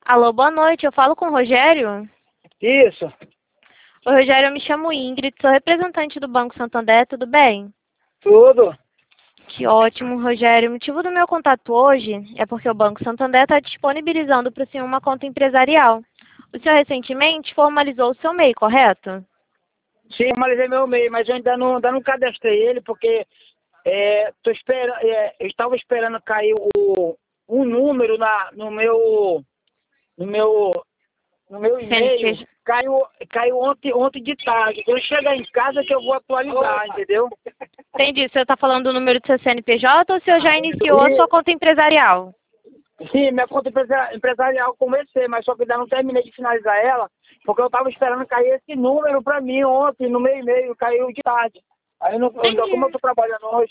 Alô, boa noite. Eu falo com o Rogério? Isso, Oi, Rogério, eu me chamo Ingrid, sou representante do Banco Santander, tudo bem? tudo. Que ótimo, Rogério. O motivo do meu contato hoje é porque o Banco Santander está disponibilizando para o senhor uma conta empresarial. O senhor recentemente formalizou o seu MEI, correto? Sim, formalizei meu e-mail, mas eu ainda não cadastrei ele porque eu estava esperando cair um número no meu, no meu e-mail. CNPJ. Caiu ontem de tarde. Quando chegar em casa que eu vou atualizar, entendeu? Entendi. O senhor está falando do número do seu CNPJ ou o senhor já iniciou a E, sua conta empresarial? sim, minha conta empresarial comecei, mas só que ainda não terminei de finalizar ela, porque eu estava esperando cair esse número para mim ontem no meu e-mail, caiu de tarde. Aí eu não, como eu Entendi. estou trabalhando hoje,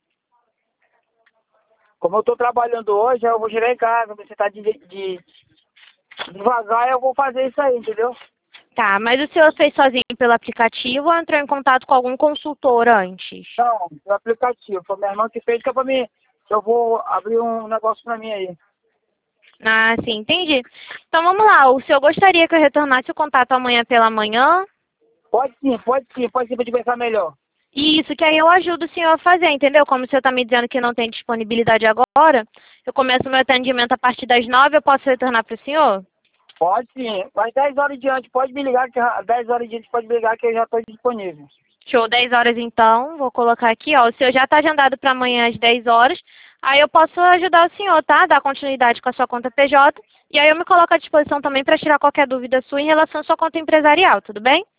eu vou chegar em casa, você está de devagar, eu vou fazer isso aí, entendeu? Tá, mas o senhor fez sozinho pelo aplicativo ou entrou em contato com algum consultor antes? Não, no aplicativo, foi minha irmã que fez, que é para mim, que eu vou abrir um negócio para mim aí. Ah, sim, entendi. Então vamos lá, o senhor gostaria que eu retornasse o contato amanhã pela manhã? Pode sim, para te pensar melhor. Isso, que aí eu ajudo o senhor a fazer, entendeu? Como o senhor está me dizendo que não tem disponibilidade agora, eu começo meu atendimento a partir das 9, eu posso retornar para o senhor? Pode sim, mas 10 horas em diante, pode me ligar, 10 horas em diante pode me ligar que eu já estou disponível. Show, 10 horas então, vou colocar aqui, ó, o senhor já está agendado para amanhã às 10 horas, aí eu posso ajudar o senhor, tá? Dar continuidade com a sua conta PJ, e aí eu me coloco à disposição também para tirar qualquer dúvida sua em relação à sua conta empresarial, tudo bem?